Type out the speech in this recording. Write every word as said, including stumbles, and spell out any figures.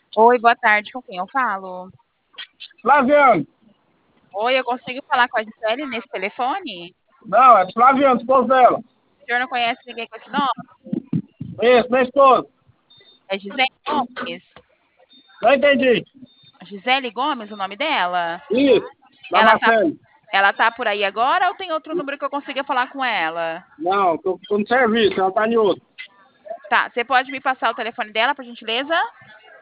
Oi, boa tarde, com quem eu falo? Flaviano. Oi, eu consigo falar com a Gisele nesse telefone? Não, é Flaviano, esposo dela. O senhor não conhece ninguém com esse nome? Isso, minha esposa. É Gisele Gomes? Não entendi. Gisele Gomes, o nome dela? Isso, da Ela tá, Marcele. ela tá por aí agora ou tem outro número que eu consiga falar com ela? Não, tô, tô no serviço, ela tá em outro. Tá, você pode me passar o telefone dela, por gentileza?